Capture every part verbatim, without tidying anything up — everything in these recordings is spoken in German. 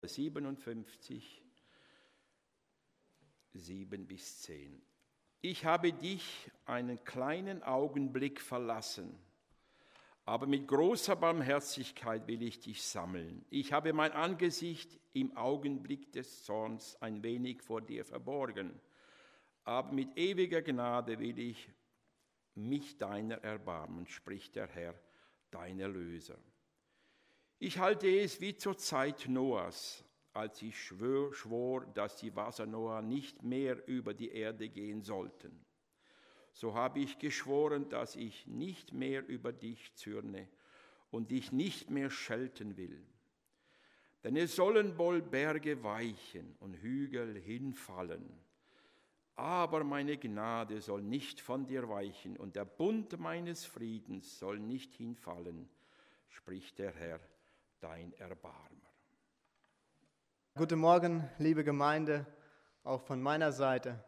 siebenundfünfzig, sieben bis zehn. Ich habe dich einen kleinen Augenblick verlassen, aber mit großer Barmherzigkeit will ich dich sammeln. Ich habe mein Angesicht im Augenblick des Zorns ein wenig vor dir verborgen, aber mit ewiger Gnade will ich mich deiner erbarmen, spricht der Herr, dein Erlöser. Ich halte es wie zur Zeit Noahs, als ich schwör, schwor, dass die Wasser Noah nicht mehr über die Erde gehen sollten. So habe ich geschworen, dass ich nicht mehr über dich zürne und dich nicht mehr schelten will. Denn es sollen wohl Berge weichen und Hügel hinfallen, aber meine Gnade soll nicht von dir weichen und der Bund meines Friedens soll nicht hinfallen, spricht der Herr, dein Erbarmer. Guten Morgen, liebe Gemeinde, auch von meiner Seite.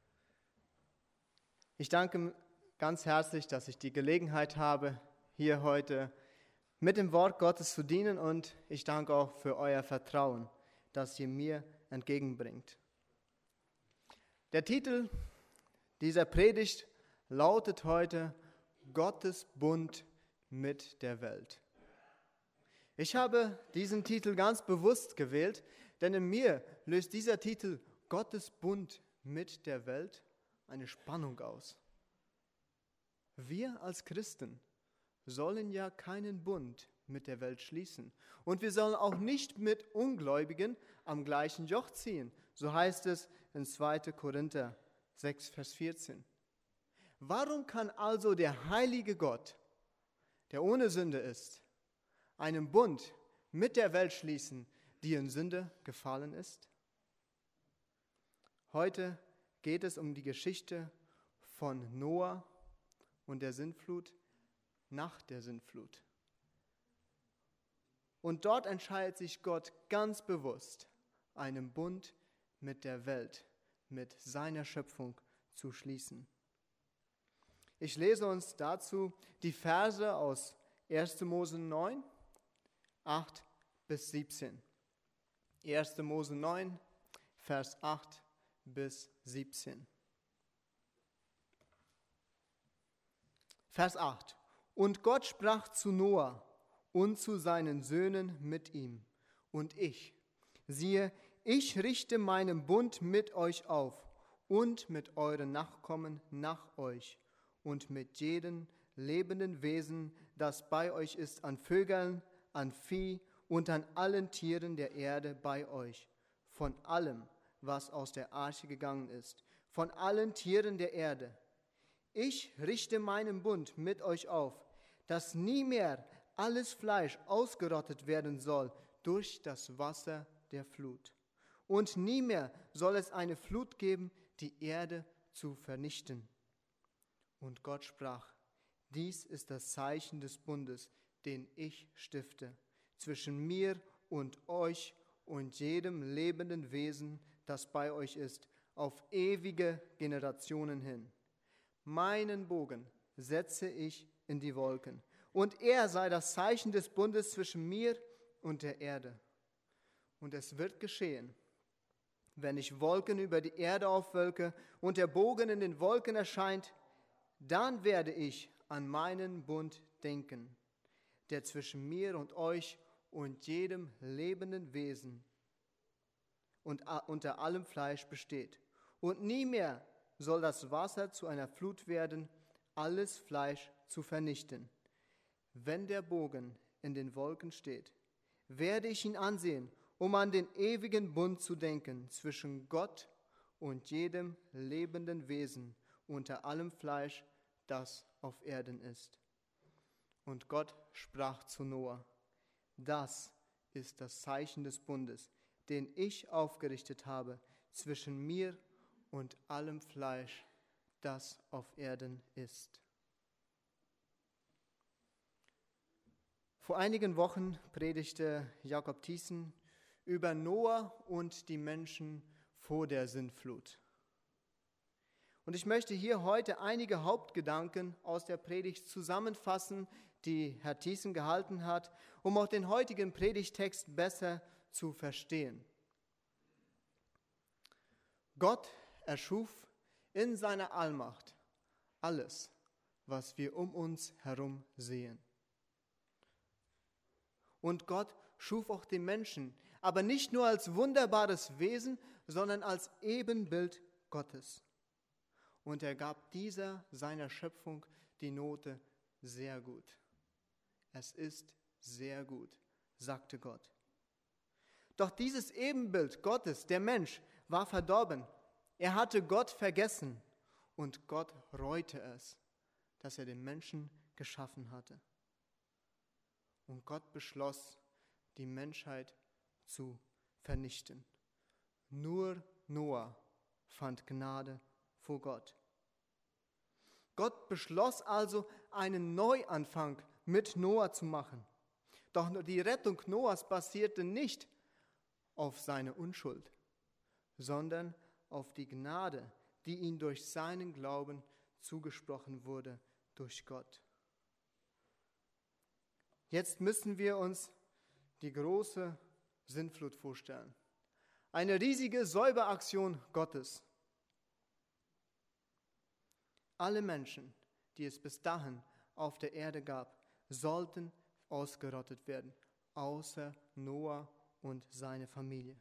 Ich danke ganz herzlich, dass ich die Gelegenheit habe, hier heute mit dem Wort Gottes zu dienen, und ich danke auch für euer Vertrauen, das ihr mir entgegenbringt. Der Titel dieser Predigt lautet heute Gottes Bund mit der Welt. Ich habe diesen Titel ganz bewusst gewählt, denn in mir löst dieser Titel Gottes Bund mit der Welt eine Spannung aus. Wir als Christen sollen ja keinen Bund mit der Welt schließen. Und wir sollen auch nicht mit Ungläubigen am gleichen Joch ziehen. So heißt es in zweiter Korinther sechs, Vers vierzehn. Warum kann also der heilige Gott, der ohne Sünde ist, einen Bund mit der Welt schließen, die in Sünde gefallen ist? Heute geht es um die Geschichte von Noah und der Sintflut nach der Sintflut. Und dort entscheidet sich Gott ganz bewusst, einen Bund mit der Welt, mit seiner Schöpfung zu schließen. Ich lese uns dazu die Verse aus erster Mose neun, acht bis siebzehn. erster Mose neun, Vers acht bis siebzehn. Vers acht. Und Gott sprach zu Noah und zu seinen Söhnen mit ihm. Und ich, siehe, ich richte meinen Bund mit euch auf und mit euren Nachkommen nach euch und mit jedem lebenden Wesen, das bei euch ist, an Vögeln, an Vieh und an allen Tieren der Erde bei euch, von allem, was aus der Arche gegangen ist, von allen Tieren der Erde. Ich richte meinen Bund mit euch auf, dass nie mehr alles Fleisch ausgerottet werden soll durch das Wasser der Flut. Und nie mehr soll es eine Flut geben, die Erde zu vernichten. Und Gott sprach, dies ist das Zeichen des Bundes, den ich stifte, zwischen mir und euch und jedem lebenden Wesen, das bei euch ist, auf ewige Generationen hin. Meinen Bogen setze ich in die Wolken, und er sei das Zeichen des Bundes zwischen mir und der Erde. Und es wird geschehen, wenn ich Wolken über die Erde aufwölke und der Bogen in den Wolken erscheint, dann werde ich an meinen Bund denken, der zwischen mir und euch und jedem lebenden Wesen und unter allem Fleisch besteht. Und nie mehr soll das Wasser zu einer Flut werden, alles Fleisch zu vernichten. Wenn der Bogen in den Wolken steht, werde ich ihn ansehen, um an den ewigen Bund zu denken zwischen Gott und jedem lebenden Wesen unter allem Fleisch, das auf Erden ist. Und Gott sprach zu Noah, das ist das Zeichen des Bundes, den ich aufgerichtet habe zwischen mir und allem Fleisch, das auf Erden ist. Vor einigen Wochen predigte Jakob Thiessen über Noah und die Menschen vor der Sintflut. Und ich möchte hier heute einige Hauptgedanken aus der Predigt zusammenfassen, die Herr Thiessen gehalten hat, um auch den heutigen Predigtext besser zu verstehen. Gott erschuf in seiner Allmacht alles, was wir um uns herum sehen. Und Gott schuf auch den Menschen, aber nicht nur als wunderbares Wesen, sondern als Ebenbild Gottes. Und er gab dieser seiner Schöpfung die Note sehr gut. Es ist sehr gut, sagte Gott. Doch dieses Ebenbild Gottes, der Mensch, war verdorben. Er hatte Gott vergessen und Gott reute es, dass er den Menschen geschaffen hatte. Und Gott beschloss, die Menschheit zu vernichten. Nur Noah fand Gnade vor Gott. Gott beschloss also, einen Neuanfang mit Noah zu machen. Doch die Rettung Noahs basierte nicht auf seine Unschuld, sondern auf die Gnade, die ihm durch seinen Glauben zugesprochen wurde durch Gott. Jetzt müssen wir uns die große Sintflut vorstellen. Eine riesige Säuberaktion Gottes. Alle Menschen, die es bis dahin auf der Erde gab, sollten ausgerottet werden, außer Noah und seine Familie.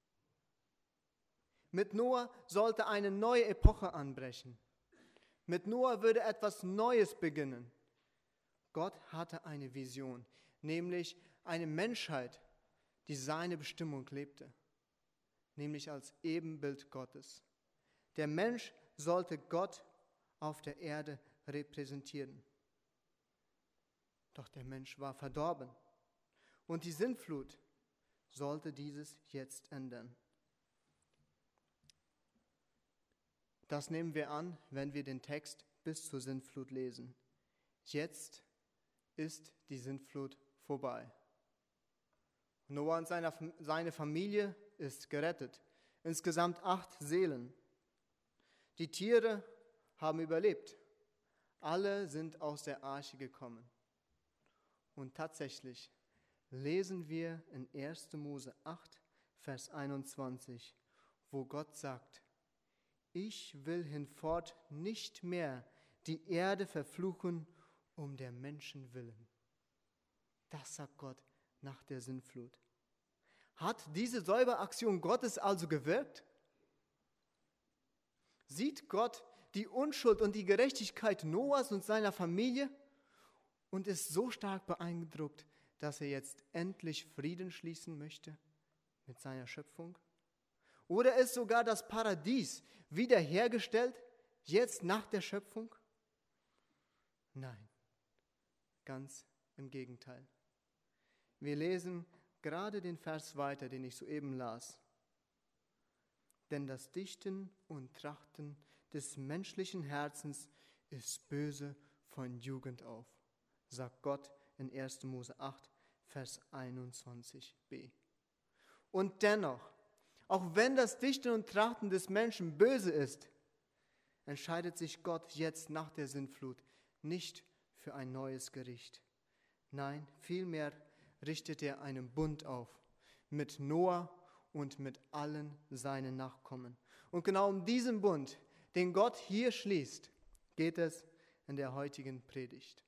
Mit Noah sollte eine neue Epoche anbrechen. Mit Noah würde etwas Neues beginnen. Gott hatte eine Vision, nämlich eine Menschheit, die seine Bestimmung lebte, nämlich als Ebenbild Gottes. Der Mensch sollte Gott auf der Erde repräsentieren. Doch der Mensch war verdorben und die Sintflut sollte dieses jetzt ändern. Das nehmen wir an, wenn wir den Text bis zur Sintflut lesen. Jetzt ist die Sintflut vorbei. Noah und seine, seine Familie ist gerettet. Insgesamt acht Seelen. Die Tiere haben überlebt. Alle sind aus der Arche gekommen. Und tatsächlich lesen wir in erster Mose acht, Vers einundzwanzig, wo Gott sagt: Ich will hinfort nicht mehr die Erde verfluchen um der Menschen willen. Das sagt Gott nach der Sintflut. Hat diese Säuberaktion Gottes also gewirkt? Sieht Gott die Unschuld und die Gerechtigkeit Noahs und seiner Familie und ist so stark beeindruckt, dass er jetzt endlich Frieden schließen möchte mit seiner Schöpfung? Oder ist sogar das Paradies wiederhergestellt, jetzt nach der Schöpfung? Nein, ganz im Gegenteil. Wir lesen gerade den Vers weiter, den ich soeben las. Denn das Dichten und Trachten des menschlichen Herzens ist böse von Jugend auf, sagt Gott in erster Mose acht, Vers einundzwanzig b. Und dennoch, auch wenn das Dichten und Trachten des Menschen böse ist, entscheidet sich Gott jetzt nach der Sintflut nicht für ein neues Gericht. Nein, vielmehr richtet er einen Bund auf mit Noah und mit allen seinen Nachkommen. Und genau um diesen Bund, den Gott hier schließt, geht es in der heutigen Predigt.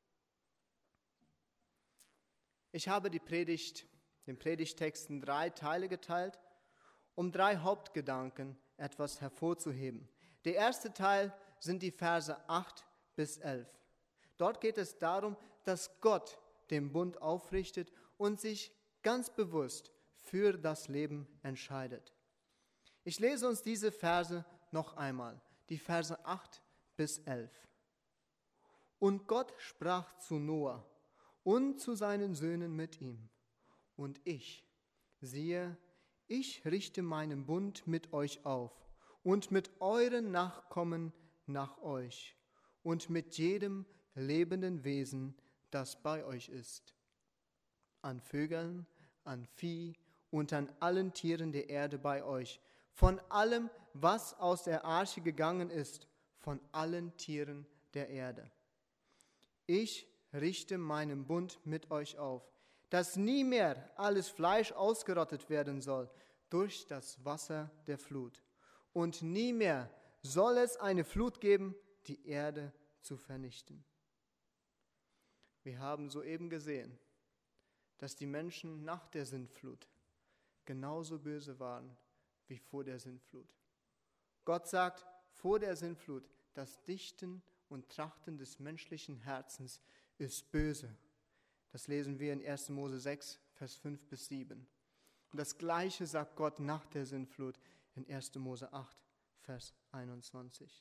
Ich habe die Predigt, den Predigtext in drei Teile geteilt, um drei Hauptgedanken etwas hervorzuheben. Der erste Teil sind die Verse acht bis elf. Dort geht es darum, dass Gott den Bund aufrichtet und sich ganz bewusst für das Leben entscheidet. Ich lese uns diese Verse noch einmal, die Verse acht bis elf. Und Gott sprach zu Noah und zu seinen Söhnen mit ihm: Und ich, siehe, ich richte meinen Bund mit euch auf und mit euren Nachkommen nach euch und mit jedem lebenden Wesen, das bei euch ist, an Vögeln, an Vieh und an allen Tieren der Erde bei euch, von allem, was aus der Arche gegangen ist, von allen Tieren der Erde. Ich richte meinen Bund mit euch auf, dass nie mehr alles Fleisch ausgerottet werden soll durch das Wasser der Flut. Und nie mehr soll es eine Flut geben, die Erde zu vernichten. Wir haben soeben gesehen, dass die Menschen nach der Sintflut genauso böse waren wie vor der Sintflut. Gott sagt vor der Sintflut, das Dichten und Trachten des menschlichen Herzens ist böse. Das lesen wir in erster Mose sechs, Vers fünf bis sieben. Und das Gleiche sagt Gott nach der Sintflut in erster Mose acht, Vers einundzwanzig.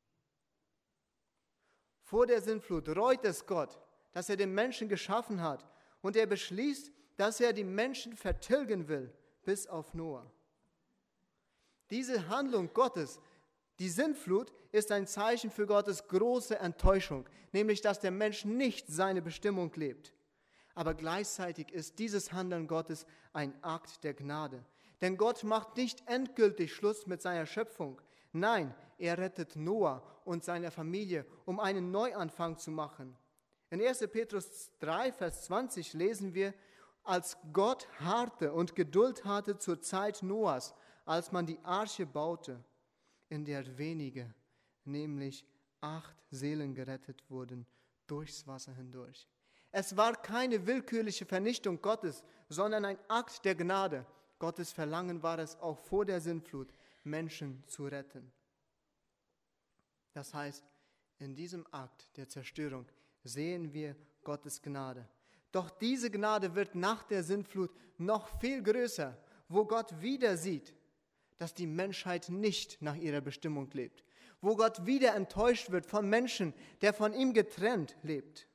Vor der Sintflut reut es Gott, dass er den Menschen geschaffen hat und er beschließt, dass er die Menschen vertilgen will, bis auf Noah. Diese Handlung Gottes, die Sintflut, ist ein Zeichen für Gottes große Enttäuschung, nämlich dass der Mensch nicht seine Bestimmung lebt. Aber gleichzeitig ist dieses Handeln Gottes ein Akt der Gnade. Denn Gott macht nicht endgültig Schluss mit seiner Schöpfung. Nein, er rettet Noah und seine Familie, um einen Neuanfang zu machen. In erster Petrus drei, Vers zwanzig lesen wir, als Gott harrte und Geduld hatte zur Zeit Noahs, als man die Arche baute, in der wenige, nämlich acht Seelen gerettet wurden, durchs Wasser hindurch. Es war keine willkürliche Vernichtung Gottes, sondern ein Akt der Gnade. Gottes Verlangen war es auch vor der Sintflut, Menschen zu retten. Das heißt, in diesem Akt der Zerstörung sehen wir Gottes Gnade. Doch diese Gnade wird nach der Sintflut noch viel größer, wo Gott wieder sieht, dass die Menschheit nicht nach ihrer Bestimmung lebt, wo Gott wieder enttäuscht wird von Menschen, der von ihm getrennt lebt.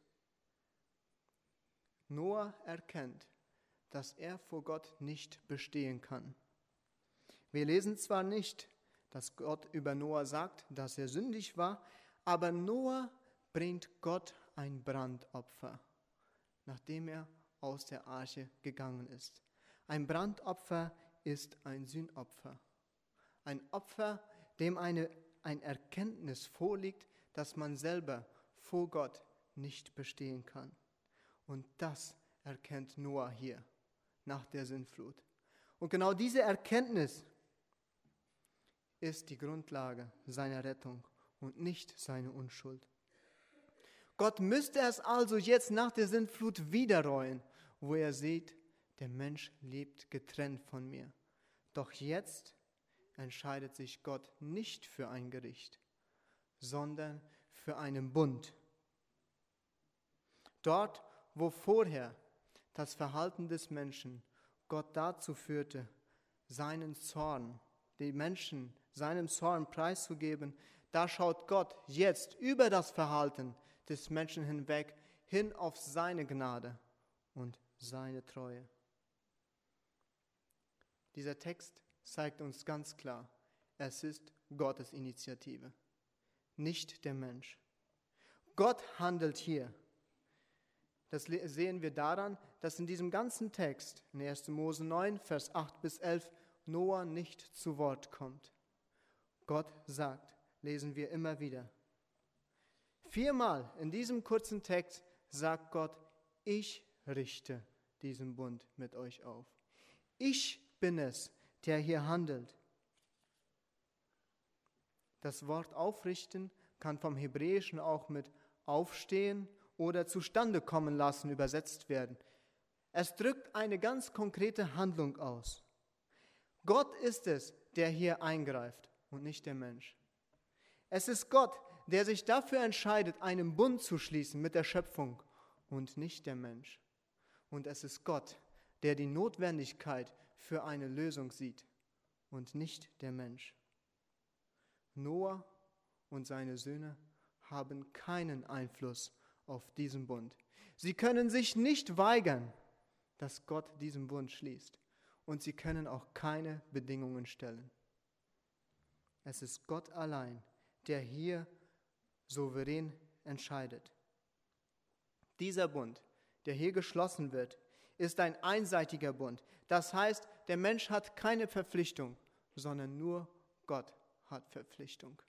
Noah erkennt, dass er vor Gott nicht bestehen kann. Wir lesen zwar nicht, dass Gott über Noah sagt, dass er sündig war, aber Noah bringt Gott ein Brandopfer, nachdem er aus der Arche gegangen ist. Ein Brandopfer ist ein Sühnopfer. Ein Opfer, dem eine, ein Erkenntnis vorliegt, dass man selber vor Gott nicht bestehen kann. Und das erkennt Noah hier nach der Sintflut. Und genau diese Erkenntnis ist die Grundlage seiner Rettung und nicht seine Unschuld. Gott müsste es also jetzt nach der Sintflut wieder reuen, wo er sieht, der Mensch lebt getrennt von mir. Doch jetzt entscheidet sich Gott nicht für ein Gericht, sondern für einen Bund. Dort, wo vorher das Verhalten des Menschen Gott dazu führte, seinen Zorn, die Menschen seinem Zorn preiszugeben, da schaut Gott jetzt über das Verhalten des Menschen hinweg hin auf seine Gnade und seine Treue. Dieser Text zeigt uns ganz klar, es ist Gottes Initiative, nicht der Mensch. Gott handelt hier. Das sehen wir daran, dass in diesem ganzen Text, in erster Mose neun, Vers acht bis elf, Noah nicht zu Wort kommt. Gott sagt, lesen wir immer wieder. Viermal in diesem kurzen Text sagt Gott, ich richte diesen Bund mit euch auf. Ich bin es, der hier handelt. Das Wort aufrichten kann vom Hebräischen auch mit aufstehen oder zustande kommen lassen übersetzt werden. Es drückt eine ganz konkrete Handlung aus. Gott ist es, der hier eingreift und nicht der Mensch. Es ist Gott, der sich dafür entscheidet, einen Bund zu schließen mit der Schöpfung und nicht der Mensch. Und es ist Gott, der die Notwendigkeit für eine Lösung sieht und nicht der Mensch. Noah und seine Söhne haben keinen Einfluss auf diesen Bund. Sie können sich nicht weigern, dass Gott diesen Bund schließt. Und sie können auch keine Bedingungen stellen. Es ist Gott allein, der hier souverän entscheidet. Dieser Bund, der hier geschlossen wird, ist ein einseitiger Bund. Das heißt, der Mensch hat keine Verpflichtung, sondern nur Gott hat Verpflichtung.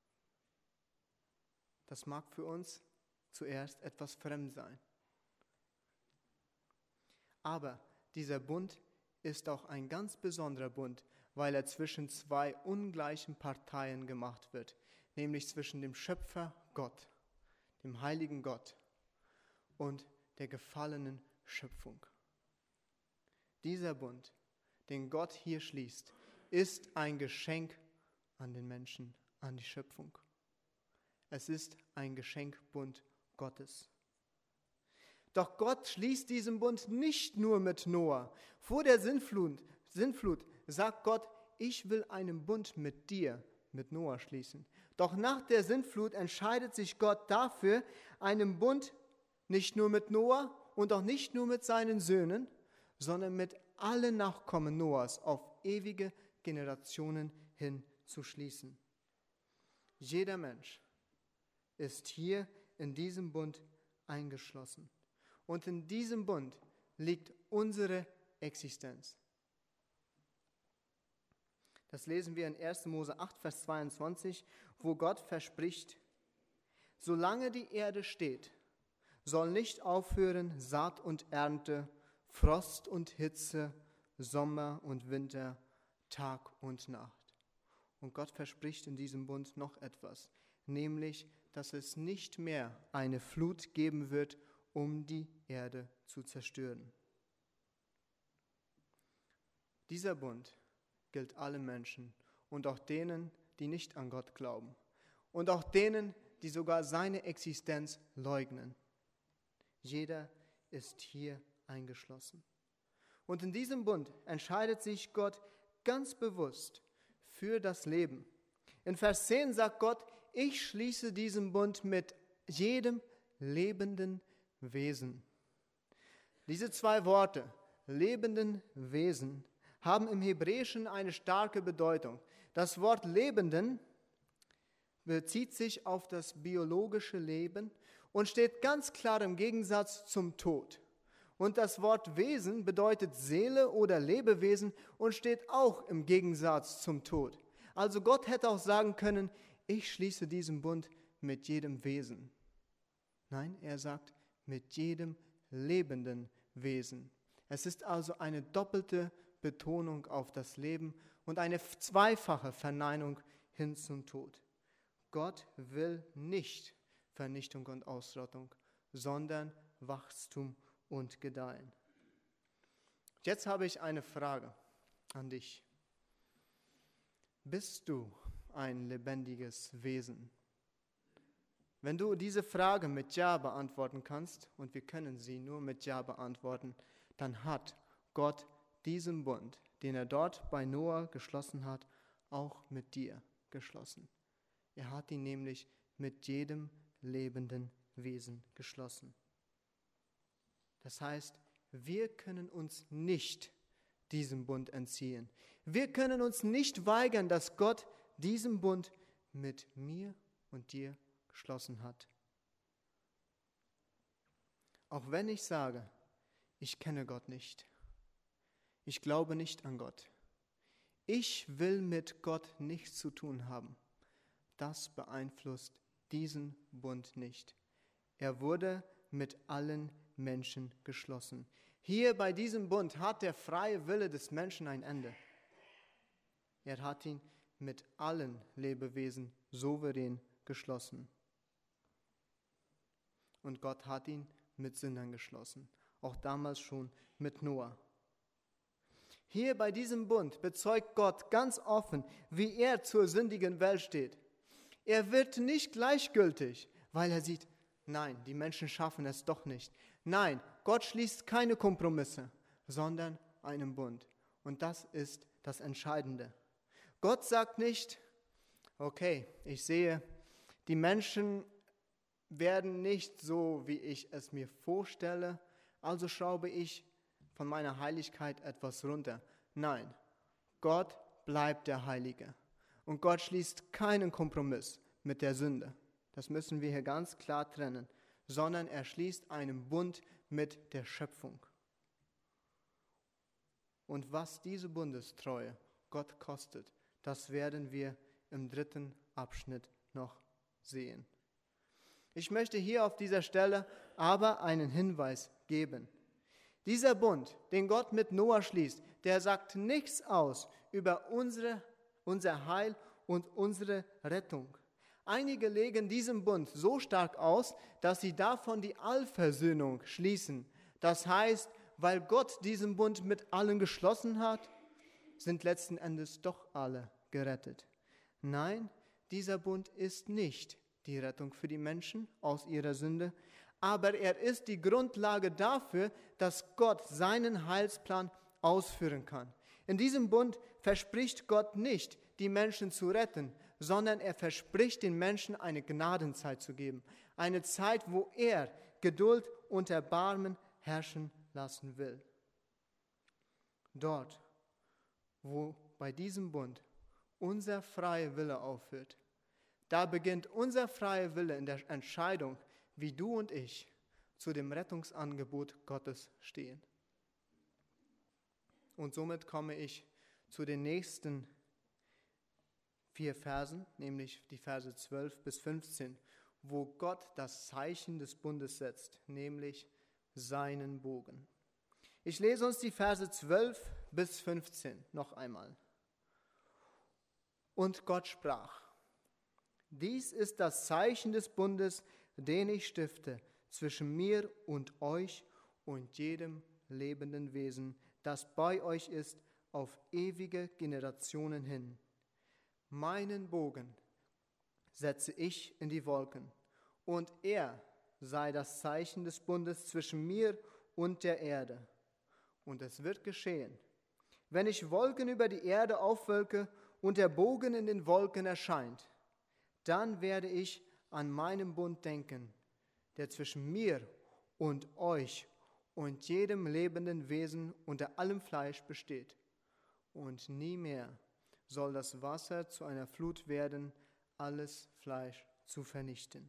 Das mag für uns zuerst etwas fremd sein. Aber dieser Bund ist auch ein ganz besonderer Bund, weil er zwischen zwei ungleichen Parteien gemacht wird, nämlich zwischen dem Schöpfer Gott, dem heiligen Gott und der gefallenen Schöpfung. Dieser Bund, den Gott hier schließt, ist ein Geschenk an den Menschen, an die Schöpfung. Es ist ein Geschenkbund Gottes. Doch Gott schließt diesen Bund nicht nur mit Noah. Vor der Sintflut, Sintflut sagt Gott, ich will einen Bund mit dir, mit Noah schließen. Doch nach der Sintflut entscheidet sich Gott dafür, einen Bund nicht nur mit Noah und auch nicht nur mit seinen Söhnen, sondern mit allen Nachkommen Noahs auf ewige Generationen hin zu schließen. Jeder Mensch ist hier in diesem Bund eingeschlossen. Und in diesem Bund liegt unsere Existenz. Das lesen wir in erster Mose acht, Vers zweiundzwanzig, wo Gott verspricht, solange die Erde steht, soll nicht aufhören Saat und Ernte, Frost und Hitze, Sommer und Winter, Tag und Nacht. Und Gott verspricht in diesem Bund noch etwas, nämlich, dass es nicht mehr eine Flut geben wird, um die Erde zu zerstören. Dieser Bund gilt allen Menschen und auch denen, die nicht an Gott glauben und auch denen, die sogar seine Existenz leugnen. Jeder ist hier eingeschlossen. Und in diesem Bund entscheidet sich Gott ganz bewusst für das Leben. In Vers zehn sagt Gott, ich schließe diesen Bund mit jedem lebenden Wesen. Diese zwei Worte, lebenden Wesen, haben im Hebräischen eine starke Bedeutung. Das Wort lebenden bezieht sich auf das biologische Leben und steht ganz klar im Gegensatz zum Tod. Und das Wort Wesen bedeutet Seele oder Lebewesen und steht auch im Gegensatz zum Tod. Also Gott hätte auch sagen können, ich schließe diesen Bund mit jedem Wesen. Nein, er sagt, mit jedem lebenden Wesen. Es ist also eine doppelte Betonung auf das Leben und eine zweifache Verneinung hin zum Tod. Gott will nicht Vernichtung und Ausrottung, sondern Wachstum und Gedeihen. Jetzt habe ich eine Frage an dich. Bist du ein lebendiges Wesen? Wenn du diese Frage mit Ja beantworten kannst, und wir können sie nur mit Ja beantworten, dann hat Gott diesen Bund, den er dort bei Noah geschlossen hat, auch mit dir geschlossen. Er hat ihn nämlich mit jedem lebenden Wesen geschlossen. Das heißt, wir können uns nicht diesem Bund entziehen. Wir können uns nicht weigern, dass Gott diesen Bund mit mir und dir geschlossen hat. Auch wenn ich sage, ich kenne Gott nicht, ich glaube nicht an Gott, ich will mit Gott nichts zu tun haben, das beeinflusst diesen Bund nicht. Er wurde mit allen Menschen geschlossen. Hier bei diesem Bund hat der freie Wille des Menschen ein Ende. Er hat ihn mit allen Lebewesen souverän geschlossen. Und Gott hat ihn mit Sündern geschlossen, auch damals schon mit Noah. Hier bei diesem Bund bezeugt Gott ganz offen, wie er zur sündigen Welt steht. Er wird nicht gleichgültig, weil er sieht, nein, die Menschen schaffen es doch nicht. Nein, Gott schließt keine Kompromisse, sondern einen Bund. Und das ist das Entscheidende. Gott sagt nicht, okay, ich sehe, die Menschen werden nicht so, wie ich es mir vorstelle, also schraube ich von meiner Heiligkeit etwas runter. Nein, Gott bleibt der Heilige. Und Gott schließt keinen Kompromiss mit der Sünde. Das müssen wir hier ganz klar trennen. Sondern er schließt einen Bund mit der Schöpfung. Und was diese Bundestreue Gott kostet, das werden wir im dritten Abschnitt noch sehen. Ich möchte hier auf dieser Stelle aber einen Hinweis geben. Dieser Bund, den Gott mit Noah schließt, der sagt nichts aus über unsere, unser Heil und unsere Rettung. Einige legen diesen Bund so stark aus, dass sie davon die Allversöhnung schließen. Das heißt, weil Gott diesen Bund mit allen geschlossen hat, sind letzten Endes doch alle gerettet. Nein, dieser Bund ist nicht die Rettung für die Menschen aus ihrer Sünde, aber er ist die Grundlage dafür, dass Gott seinen Heilsplan ausführen kann. In diesem Bund verspricht Gott nicht, die Menschen zu retten, sondern er verspricht den Menschen eine Gnadenzeit zu geben. Eine Zeit, wo er Geduld und Erbarmen herrschen lassen will. Dort, wo bei diesem Bund unser freier Wille aufhört, da beginnt unser freier Wille in der Entscheidung, wie du und ich zu dem Rettungsangebot Gottes stehen. Und somit komme ich zu den nächsten vier Versen, nämlich die Verse zwölf bis fünfzehn, wo Gott das Zeichen des Bundes setzt, nämlich seinen Bogen. Ich lese uns die Verse zwölf bis fünfzehn noch einmal. Und Gott sprach: Dies ist das Zeichen des Bundes, den ich stifte zwischen mir und euch und jedem lebenden Wesen, das bei euch ist, auf ewige Generationen hin. Meinen Bogen setze ich in die Wolken, und er sei das Zeichen des Bundes zwischen mir und der Erde. Und es wird geschehen, wenn ich Wolken über die Erde aufwölke und der Bogen in den Wolken erscheint, dann werde ich an meinen Bund denken, der zwischen mir und euch und jedem lebenden Wesen unter allem Fleisch besteht. Und nie mehr soll das Wasser zu einer Flut werden, alles Fleisch zu vernichten.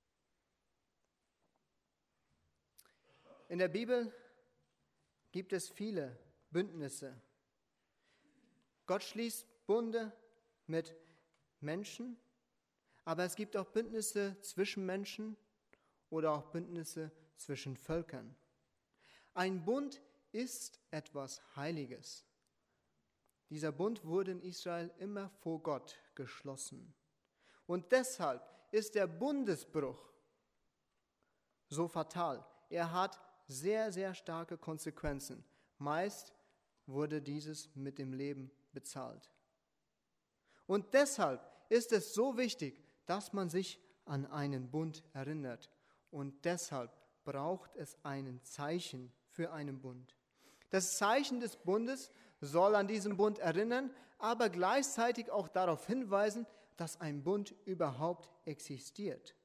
In der Bibel gibt es viele Bündnisse. Gott schließt Bunde mit Menschen, aber es gibt auch Bündnisse zwischen Menschen oder auch Bündnisse zwischen Völkern. Ein Bund ist etwas Heiliges. Dieser Bund wurde in Israel immer vor Gott geschlossen. Und deshalb ist der Bundesbruch so fatal. Er hat sehr, sehr starke Konsequenzen. Meist wurde dieses mit dem Leben bezahlt. Und deshalb ist es so wichtig, dass man sich an einen Bund erinnert. Und deshalb braucht es ein Zeichen für einen Bund. Das Zeichen des Bundes soll an diesen Bund erinnern, aber gleichzeitig auch darauf hinweisen, dass ein Bund überhaupt existiert.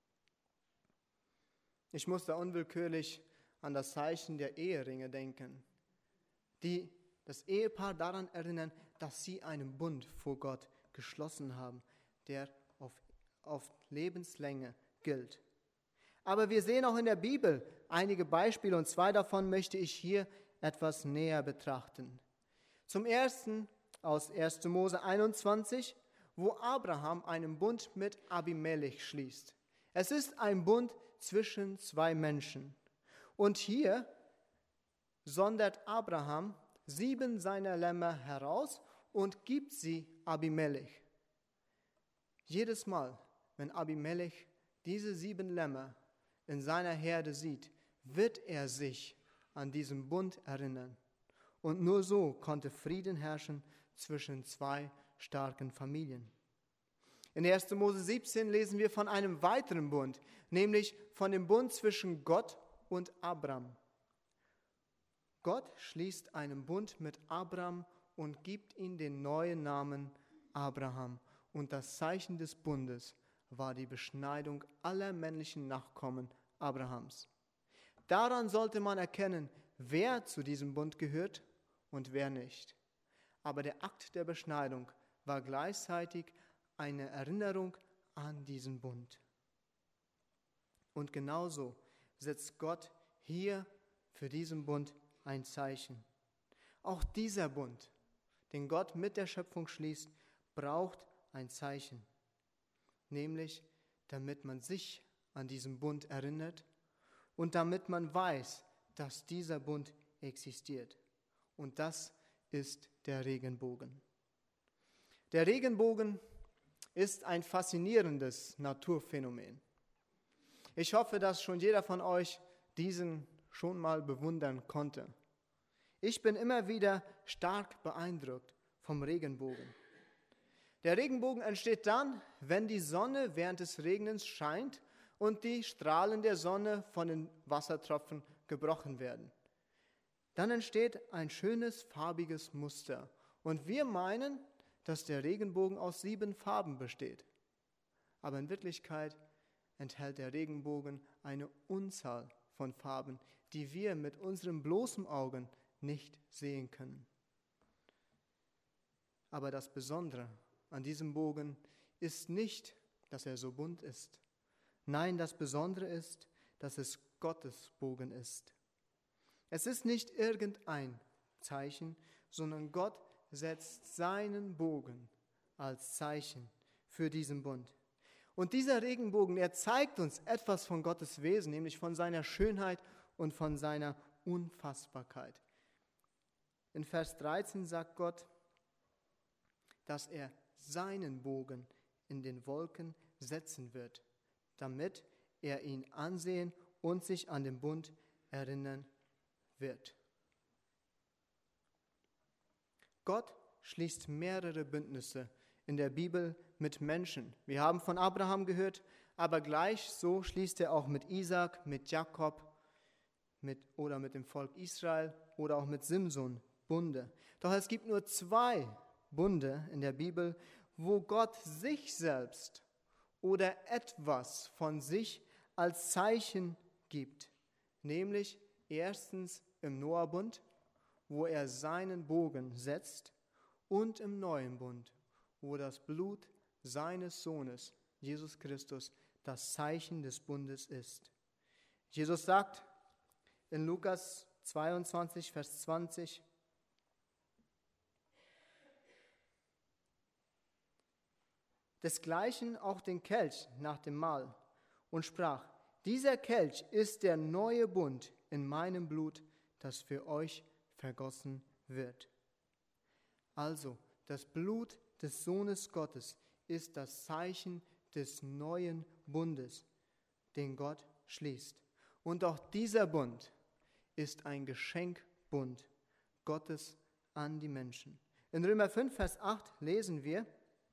Ich muss da unwillkürlich an das Zeichen der Eheringe denken, die das Ehepaar daran erinnern, dass sie einen Bund vor Gott geschlossen haben, der auf, auf Lebenslänge gilt. Aber wir sehen auch in der Bibel einige Beispiele, und zwei davon möchte ich hier etwas näher betrachten. Zum ersten aus erster Mose einundzwanzig, wo Abraham einen Bund mit Abimelech schließt. Es ist ein Bund zwischen zwei Menschen. Und hier sondert Abraham sieben seiner Lämmer heraus und gibt sie Abimelech. Jedes Mal, wenn Abimelech diese sieben Lämmer in seiner Herde sieht, wird er sich an diesen Bund erinnern. Und nur so konnte Frieden herrschen zwischen zwei starken Familien. In erster Mose siebzehn lesen wir von einem weiteren Bund, nämlich von dem Bund zwischen Gott und Abram. Gott schließt einen Bund mit Abram und gibt ihm den neuen Namen Abraham. Und das Zeichen des Bundes war die Beschneidung aller männlichen Nachkommen Abrahams. Daran sollte man erkennen, wer zu diesem Bund gehört und wer nicht. Aber der Akt der Beschneidung war gleichzeitig eine Erinnerung an diesen Bund. Und genauso setzt Gott hier für diesen Bund ein Zeichen. Auch dieser Bund, den Gott mit der Schöpfung schließt, braucht ein Zeichen. Nämlich, damit man sich an diesen Bund erinnert und damit man weiß, dass dieser Bund existiert. Und das ist der Regenbogen. Der Regenbogen ist ein faszinierendes Naturphänomen. Ich hoffe, dass schon jeder von euch diesen schon mal bewundern konnte. Ich bin immer wieder stark beeindruckt vom Regenbogen. Der Regenbogen entsteht dann, wenn die Sonne während des Regens scheint und die Strahlen der Sonne von den Wassertropfen gebrochen werden. Dann entsteht ein schönes farbiges Muster. Und wir meinen, dass der Regenbogen aus sieben Farben besteht. Aber in Wirklichkeit enthält der Regenbogen eine Unzahl von Farben, die wir mit unserem bloßen Augen nicht sehen können. Aber das Besondere an diesem Bogen ist nicht, dass er so bunt ist. Nein, das Besondere ist, dass es Gottes Bogen ist. Es ist nicht irgendein Zeichen, sondern Gott setzt seinen Bogen als Zeichen für diesen Bund. Und dieser Regenbogen, er zeigt uns etwas von Gottes Wesen, nämlich von seiner Schönheit und von seiner Unfassbarkeit. In Vers dreizehn sagt Gott, dass er seinen Bogen in den Wolken setzen wird, damit er ihn ansehen und sich an den Bund erinnern wird. Gott schließt mehrere Bündnisse in der Bibel mit Menschen. Wir haben von Abraham gehört, aber gleich so schließt er auch mit Isaak, mit Jakob mit, oder mit dem Volk Israel oder auch mit Simson Bunde. Doch es gibt nur zwei Bunde in der Bibel, wo Gott sich selbst oder etwas von sich als Zeichen gibt. Nämlich erstens im Noah-Bund, wo er seinen Bogen setzt, und im neuen Bund, wo das Blut seines Sohnes, Jesus Christus, das Zeichen des Bundes ist. Jesus sagt in Lukas zweiundzwanzig, Vers zwanzig, desgleichen auch den Kelch nach dem Mahl und sprach, dieser Kelch ist der neue Bund in meinem Blut, das für euch vergossen wird. Also, das Blut des Sohnes Gottes ist das Zeichen des neuen Bundes, den Gott schließt. Und auch dieser Bund ist ein Geschenkbund Gottes an die Menschen. In Römer fünf, Vers acht lesen wir,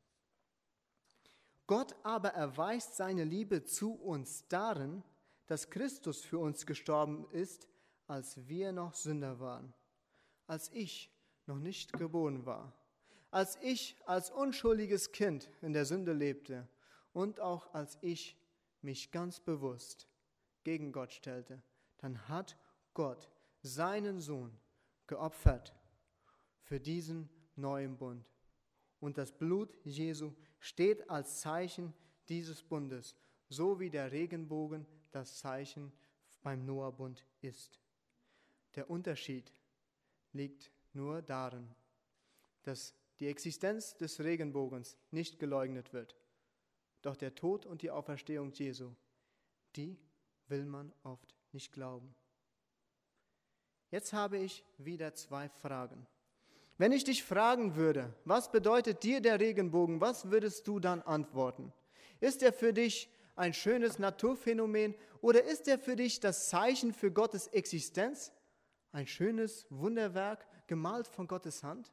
Gott aber erweist seine Liebe zu uns darin, dass Christus für uns gestorben ist, als wir noch Sünder waren, als ich noch nicht geboren war, als ich als unschuldiges Kind in der Sünde lebte und auch als ich mich ganz bewusst gegen Gott stellte, dann hat Gott seinen Sohn geopfert für diesen neuen Bund. Und das Blut Jesu steht als Zeichen dieses Bundes, so wie der Regenbogen das Zeichen beim Noah-Bund ist. Der Unterschied liegt nur darin, dass die Existenz des Regenbogens nicht geleugnet wird. Doch der Tod und die Auferstehung Jesu, die will man oft nicht glauben. Jetzt habe ich wieder zwei Fragen. Wenn ich dich fragen würde, was bedeutet dir der Regenbogen, was würdest du dann antworten? Ist er für dich ein schönes Naturphänomen oder ist er für dich das Zeichen für Gottes Existenz? Ein schönes Wunderwerk, gemalt von Gottes Hand?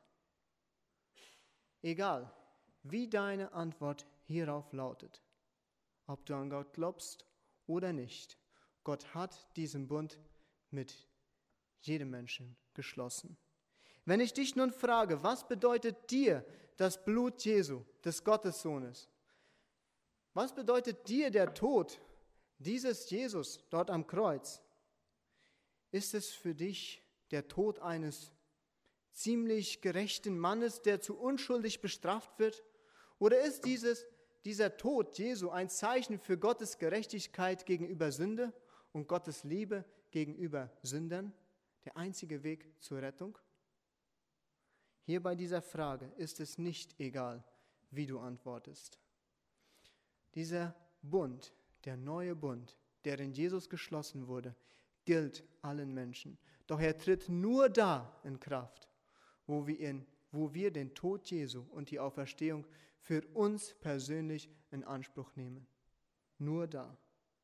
Egal, wie deine Antwort hierauf lautet, ob du an Gott glaubst oder nicht, Gott hat diesen Bund mit jedem Menschen geschlossen. Wenn ich dich nun frage, was bedeutet dir das Blut Jesu, des Gottessohnes? Was bedeutet dir der Tod dieses Jesus dort am Kreuz? Ist es für dich der Tod eines ziemlich gerechten Mannes, der zu unschuldig bestraft wird? Oder ist dieses, dieser Tod Jesu ein Zeichen für Gottes Gerechtigkeit gegenüber Sünde und Gottes Liebe gegenüber Sündern? Der einzige Weg zur Rettung? Hier bei dieser Frage ist es nicht egal, wie du antwortest. Dieser Bund, der neue Bund, der in Jesus geschlossen wurde, gilt allen Menschen. Doch er tritt nur da in Kraft, wo wir, ihn, wo wir den Tod Jesu und die Auferstehung für uns persönlich in Anspruch nehmen. Nur da.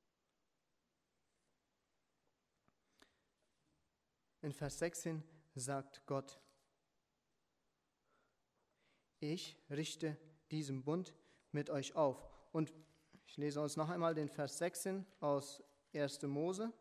In Vers sechzehn sagt Gott: Ich richte diesen Bund mit euch auf. Und ich lese uns noch einmal den Vers sechzehn aus erster Mose.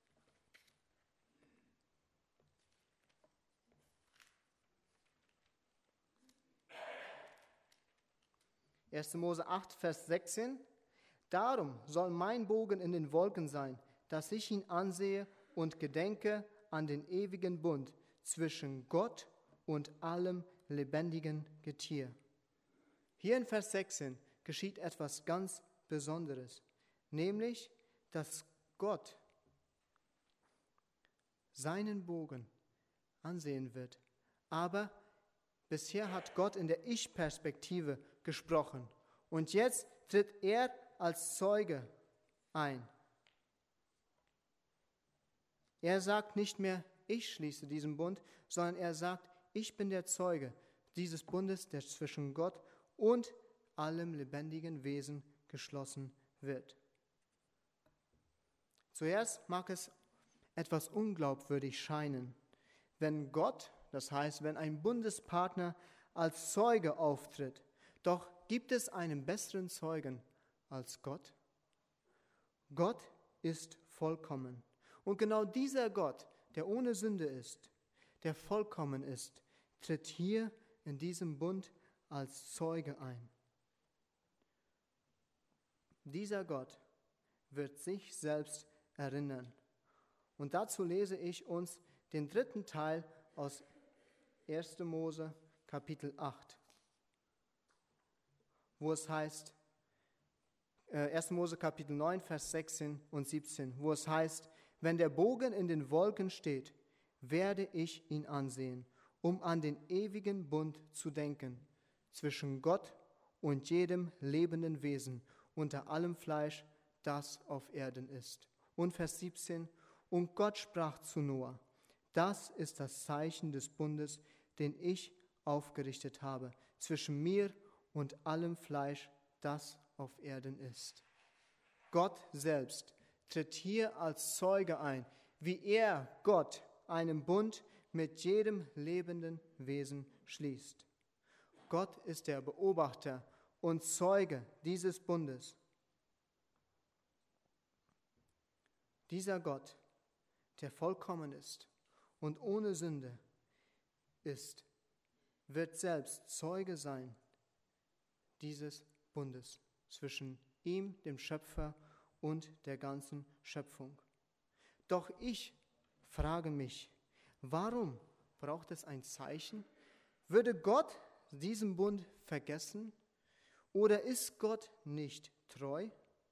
erster Mose acht, Vers sechzehn. Darum soll mein Bogen in den Wolken sein, dass ich ihn ansehe und gedenke an den ewigen Bund zwischen Gott und allem lebendigen Getier. Hier in Vers sechzehn geschieht etwas ganz Besonderes, nämlich, dass Gott seinen Bogen ansehen wird. Aber bisher hat Gott in der Ich-Perspektive gesprochen und jetzt tritt er als Zeuge ein. Er sagt nicht mehr, ich schließe diesen Bund, sondern er sagt, ich bin der Zeuge dieses Bundes, der zwischen Gott und allem lebendigen Wesen geschlossen wird. Zuerst mag es etwas unglaubwürdig scheinen, wenn Gott, das heißt, wenn ein Bundespartner als Zeuge auftritt. Doch gibt es einen besseren Zeugen als Gott? Gott ist vollkommen. Und genau dieser Gott, der ohne Sünde ist, der vollkommen ist, tritt hier in diesem Bund als Zeuge ein. Dieser Gott wird sich selbst erinnern. Und dazu lese ich uns den dritten Teil aus erster Mose Kapitel acht, wo es heißt, äh, erster Mose Kapitel neun, Vers sechzehn und siebzehn, wo es heißt, wenn der Bogen in den Wolken steht, werde ich ihn ansehen, um an den ewigen Bund zu denken, zwischen Gott und jedem lebenden Wesen, unter allem Fleisch, das auf Erden ist. Und Vers siebzehn, und Gott sprach zu Noah, das ist das Zeichen des Bundes, den ich aufgerichtet habe, zwischen mir und allem Fleisch, das auf Erden ist. Gott selbst tritt hier als Zeuge ein, wie er, Gott, einen Bund mit jedem lebenden Wesen schließt. Gott ist der Beobachter und Zeuge dieses Bundes. Dieser Gott, der vollkommen ist und ohne Sünde ist, wird selbst Zeuge sein dieses Bundes zwischen ihm, dem Schöpfer, und der ganzen Schöpfung. Doch ich frage mich, warum braucht es ein Zeichen? Würde Gott diesen Bund vergessen? Oder ist Gott nicht treu?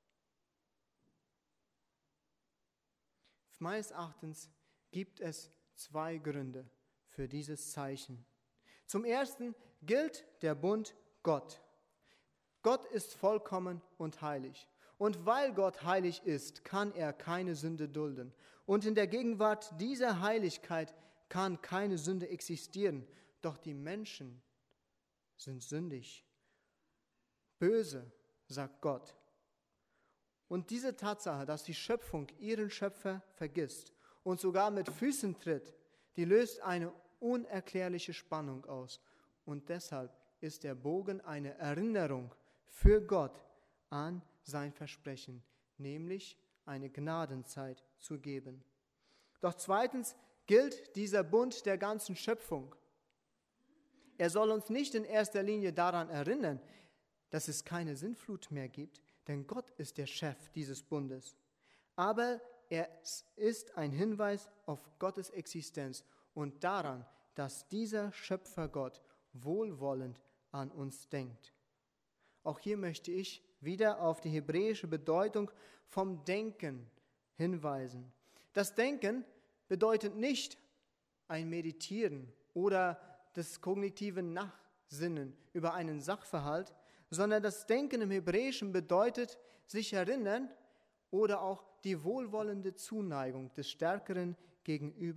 Meines Erachtens gibt es zwei Gründe für dieses Zeichen. Zum Ersten gilt der Bund Gott. Gott ist vollkommen und heilig. Und weil Gott heilig ist, kann er keine Sünde dulden. Und in der Gegenwart dieser Heiligkeit kann keine Sünde existieren. Doch die Menschen sind sündig. Böse, sagt Gott. Und diese Tatsache, dass die Schöpfung ihren Schöpfer vergisst und sogar mit Füßen tritt, die löst eine unerklärliche Spannung aus. Und deshalb ist der Bogen eine Erinnerung für Gott an sein Versprechen, nämlich eine Gnadenzeit zu geben. Doch zweitens gilt dieser Bund der ganzen Schöpfung. Er soll uns nicht in erster Linie daran erinnern, dass es keine Sintflut mehr gibt, denn Gott ist der Chef dieses Bundes. Aber er ist ein Hinweis auf Gottes Existenz und daran, dass dieser Schöpfergott wohlwollend an uns denkt. Auch hier möchte ich wieder auf die hebräische Bedeutung vom Denken hinweisen. Das Denken bedeutet nicht ein Meditieren oder das kognitive Nachsinnen über einen Sachverhalt, sondern das Denken im Hebräischen bedeutet sich erinnern oder auch die wohlwollende Zuneigung des Stärkeren gegenüber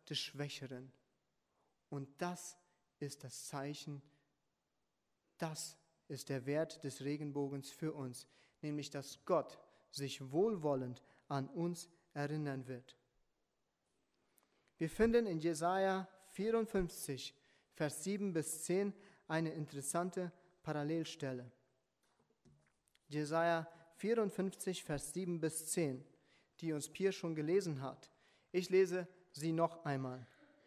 des Schwächeren. Und das ist das Zeichen, das ist der Wert des Regenbogens für uns, nämlich dass Gott sich wohlwollend an uns erinnern wird. Wir finden in Jesaja vierundfünfzig, Vers sieben bis zehn eine interessante Parallelstelle. Jesaja vierundfünfzig, Vers sieben bis zehn, die uns Pier schon gelesen hat. Ich lese sie noch einmal.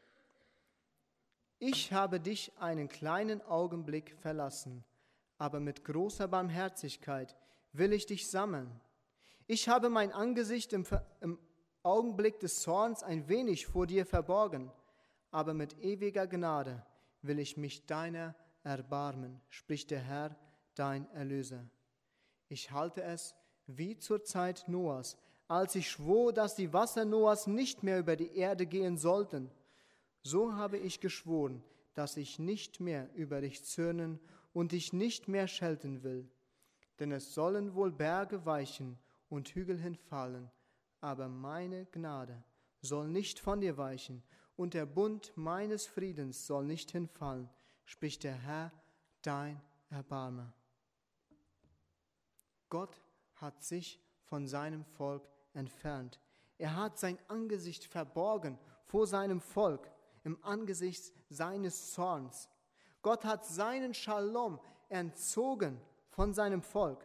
Ich habe dich einen kleinen Augenblick verlassen, aber mit großer Barmherzigkeit will ich dich sammeln. Ich habe mein Angesicht im, im Augenblick des Zorns ein wenig vor dir verborgen, aber mit ewiger Gnade will ich mich deiner erbarmen, spricht der Herr, dein Erlöser. Ich halte es wie zur Zeit Noahs, als ich schwor, dass die Wasser Noahs nicht mehr über die Erde gehen sollten. So habe ich geschworen, dass ich nicht mehr über dich zürnen und dich nicht mehr schelten will. Denn es sollen wohl Berge weichen und Hügel hinfallen, aber meine Gnade soll nicht von dir weichen und der Bund meines Friedens soll nicht hinfallen, spricht der Herr, dein Erbarmer. Gott hat sich von seinem Volk entfernt. Er hat sein Angesicht verborgen vor seinem Volk, im Angesicht seines Zorns. Gott hat seinen Shalom entzogen von seinem Volk.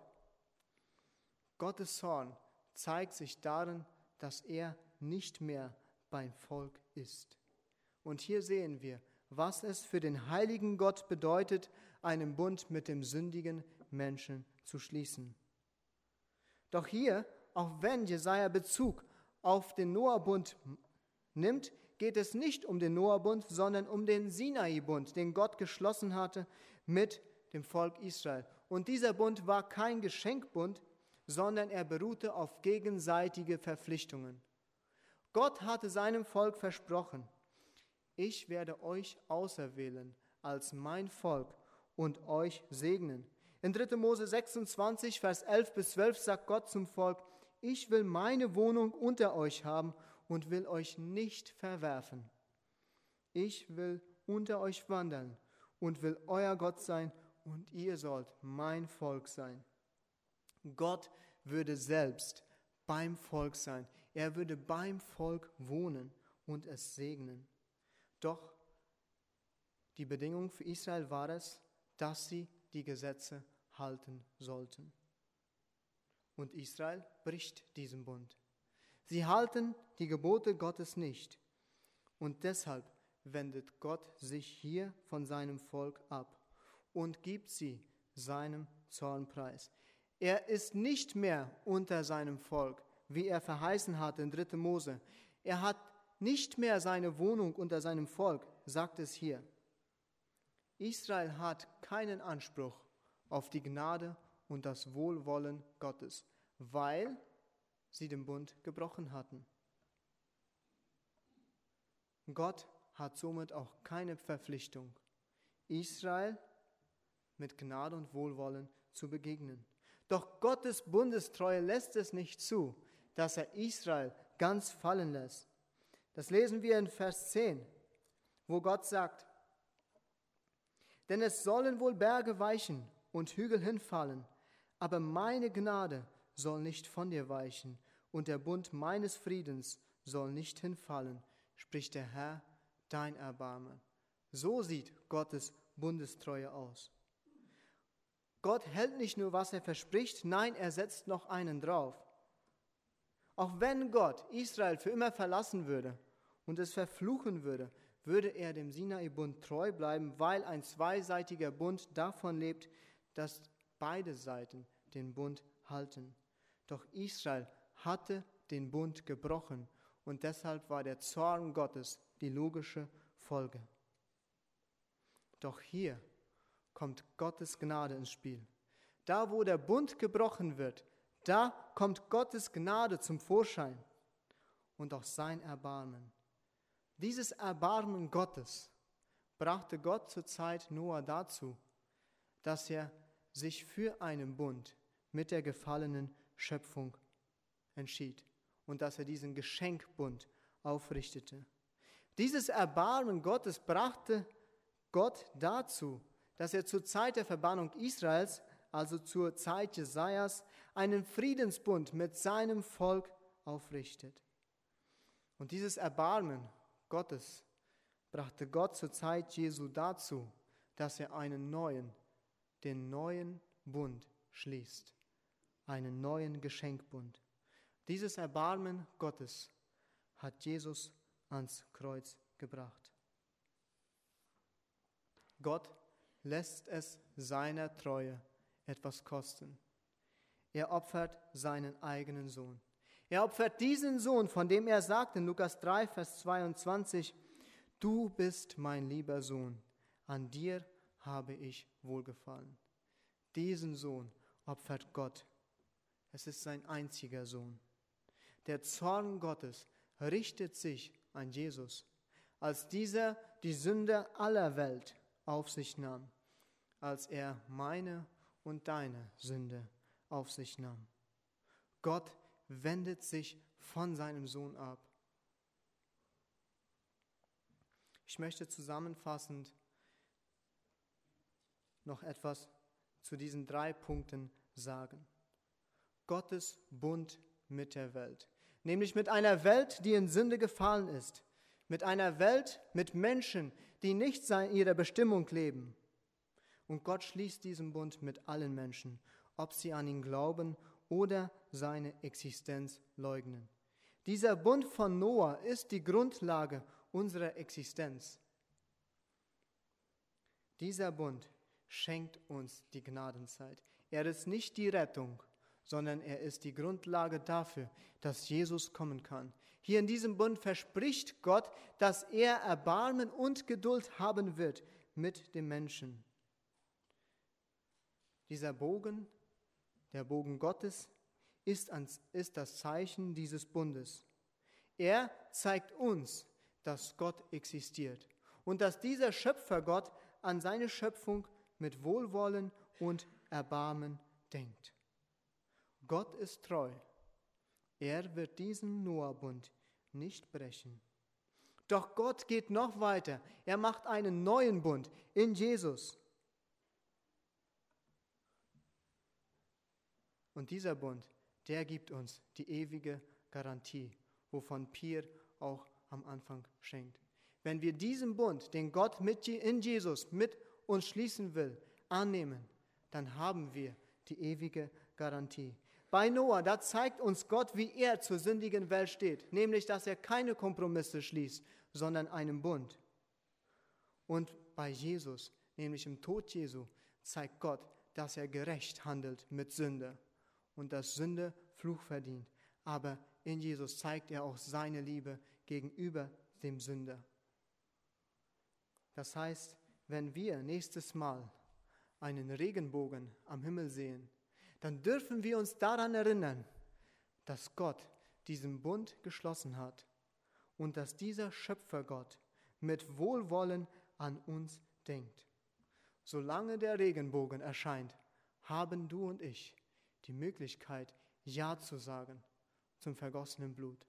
Gottes Zorn zeigt sich darin, dass er nicht mehr beim Volk ist. Und hier sehen wir, was es für den heiligen Gott bedeutet, einen Bund mit dem sündigen Menschen zu schließen. Doch hier, auch wenn Jesaja Bezug auf den Noah-Bund nimmt, geht es nicht um den Noah-Bund, sondern um den Sinai-Bund, den Gott geschlossen hatte mit dem Volk Israel. Und dieser Bund war kein Geschenkbund, sondern er beruhte auf gegenseitige Verpflichtungen. Gott hatte seinem Volk versprochen, ich werde euch auserwählen als mein Volk und euch segnen. In dritter Mose sechsundzwanzig, Vers elf bis zwölf sagt Gott zum Volk, ich will meine Wohnung unter euch haben und will euch nicht verwerfen. Ich will unter euch wandern und will euer Gott sein und ihr sollt mein Volk sein. Gott würde selbst beim Volk sein. Er würde beim Volk wohnen und es segnen. Doch die Bedingung für Israel war es, dass sie die Gesetze halten sollten. Und Israel bricht diesen Bund. Sie halten die Gebote Gottes nicht. Und deshalb wendet Gott sich hier von seinem Volk ab und gibt sie seinem Zorn preis. Er ist nicht mehr unter seinem Volk, wie er verheißen hat in dritter Mose. Er hat nicht mehr seine Wohnung unter seinem Volk, sagt es hier. Israel hat keinen Anspruch auf die Gnade und das Wohlwollen Gottes, weil sie den Bund gebrochen hatten. Gott hat somit auch keine Verpflichtung, Israel mit Gnade und Wohlwollen zu begegnen. Doch Gottes Bundestreue lässt es nicht zu, dass er Israel ganz fallen lässt. Das lesen wir in Vers zehn, wo Gott sagt, denn es sollen wohl Berge weichen und Hügel hinfallen, aber meine Gnade soll nicht von dir weichen und der Bund meines Friedens soll nicht hinfallen, spricht der Herr, dein Erbarmer. So sieht Gottes Bundestreue aus. Gott hält nicht nur, was er verspricht, nein, er setzt noch einen drauf. Auch wenn Gott Israel für immer verlassen würde und es verfluchen würde, würde er dem Sinai-Bund treu bleiben, weil ein zweiseitiger Bund davon lebt, dass beide Seiten den Bund halten. Doch Israel hatte den Bund gebrochen und deshalb war der Zorn Gottes die logische Folge. Doch hier kommt Gottes Gnade ins Spiel. Da, wo der Bund gebrochen wird, da kommt Gottes Gnade zum Vorschein und auch sein Erbarmen. Dieses Erbarmen Gottes brachte Gott zur Zeit Noah dazu, dass er sich für einen Bund mit der gefallenen Schöpfung entschied und dass er diesen Geschenkbund aufrichtete. Dieses Erbarmen Gottes brachte Gott dazu, dass er zur Zeit der Verbannung Israels, also zur Zeit Jesajas, einen Friedensbund mit seinem Volk aufrichtet. Und dieses Erbarmen Gottes brachte Gott zur Zeit Jesu dazu, dass er einen neuen, den neuen Bund schließt, einen neuen Geschenkbund. Dieses Erbarmen Gottes hat Jesus ans Kreuz gebracht. Gott lässt es seiner Treue etwas kosten. Er opfert seinen eigenen Sohn. Er opfert diesen Sohn, von dem er sagt in Lukas drei, Vers zweiundzwanzig, du bist mein lieber Sohn, an dir habe ich wohlgefallen. Diesen Sohn opfert Gott. Es ist sein einziger Sohn. Der Zorn Gottes richtet sich an Jesus, als dieser die Sünde aller Welt auf sich nahm, als er meine und deine Sünde auf sich nahm. Gott wendet sich von seinem Sohn ab. Ich möchte zusammenfassend noch etwas zu diesen drei Punkten sagen. Gottes Bund mit der Welt, nämlich mit einer Welt, die in Sünde gefallen ist, mit einer Welt mit Menschen, die nicht in ihrer Bestimmung leben. Und Gott schließt diesen Bund mit allen Menschen, ob sie an ihn glauben oder seine Existenz leugnen. Dieser Bund von Noah ist die Grundlage unserer Existenz. Dieser Bund schenkt uns die Gnadenzeit. Er ist nicht die Rettung, sondern er ist die Grundlage dafür, dass Jesus kommen kann. Hier in diesem Bund verspricht Gott, dass er Erbarmen und Geduld haben wird mit dem Menschen. Dieser Bogen, der Bogen Gottes, ist, ans, ist das Zeichen dieses Bundes. Er zeigt uns, dass Gott existiert und dass dieser Schöpfergott an seine Schöpfung mit Wohlwollen und Erbarmen denkt. Gott ist treu. Er wird diesen Noah-Bund nicht brechen. Doch Gott geht noch weiter. Er macht einen neuen Bund in Jesus. Und dieser Bund, der gibt uns die ewige Garantie, wovon Pier auch am Anfang schenkt. Wenn wir diesen Bund, den Gott mit in Jesus mit uns schließen will, annehmen, dann haben wir die ewige Garantie. Bei Noah, da zeigt uns Gott, wie er zur sündigen Welt steht, nämlich, dass er keine Kompromisse schließt, sondern einen Bund. Und bei Jesus, nämlich im Tod Jesu, zeigt Gott, dass er gerecht handelt mit Sünde und dass Sünde Fluch verdient. Aber in Jesus zeigt er auch seine Liebe gegenüber dem Sünder. Das heißt, wenn wir nächstes Mal einen Regenbogen am Himmel sehen, dann dürfen wir uns daran erinnern, dass Gott diesen Bund geschlossen hat und dass dieser Schöpfergott mit Wohlwollen an uns denkt. Solange der Regenbogen erscheint, haben du und ich die Möglichkeit, Ja zu sagen zum vergossenen Blut.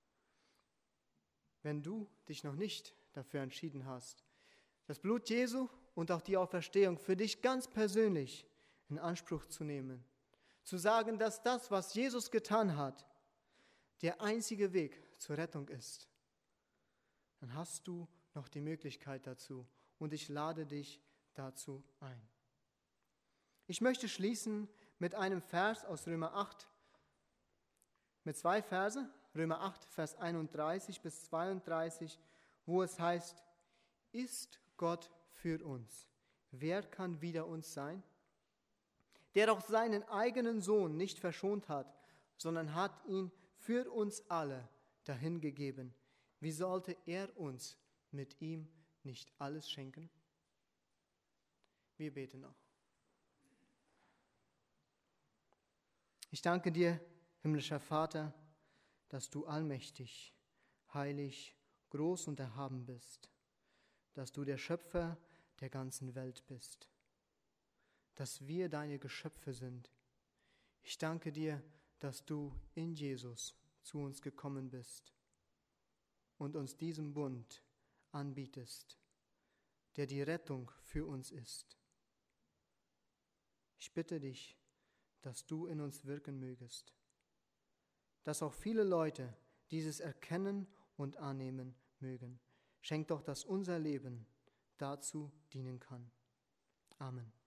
Wenn du dich noch nicht dafür entschieden hast, das Blut Jesu und auch die Auferstehung für dich ganz persönlich in Anspruch zu nehmen, zu sagen, dass das, was Jesus getan hat, der einzige Weg zur Rettung ist, dann hast du noch die Möglichkeit dazu und ich lade dich dazu ein. Ich möchte schließen mit einem Vers aus Römer acht, mit zwei Verse, Römer acht, Vers einunddreißig bis zweiunddreißig, wo es heißt, ist Gott für uns, wer kann wider uns sein? Der auch seinen eigenen Sohn nicht verschont hat, sondern hat ihn für uns alle dahingegeben. Wie sollte er uns mit ihm nicht alles schenken? Wir beten noch. Ich danke dir, himmlischer Vater, dass du allmächtig, heilig, groß und erhaben bist, dass du der Schöpfer der ganzen Welt bist, dass wir deine Geschöpfe sind. Ich danke dir, dass du in Jesus zu uns gekommen bist und uns diesen Bund anbietest, der die Rettung für uns ist. Ich bitte dich, dass du in uns wirken mögest, dass auch viele Leute dieses erkennen und annehmen mögen. Schenk doch, dass unser Leben dazu dienen kann. Amen.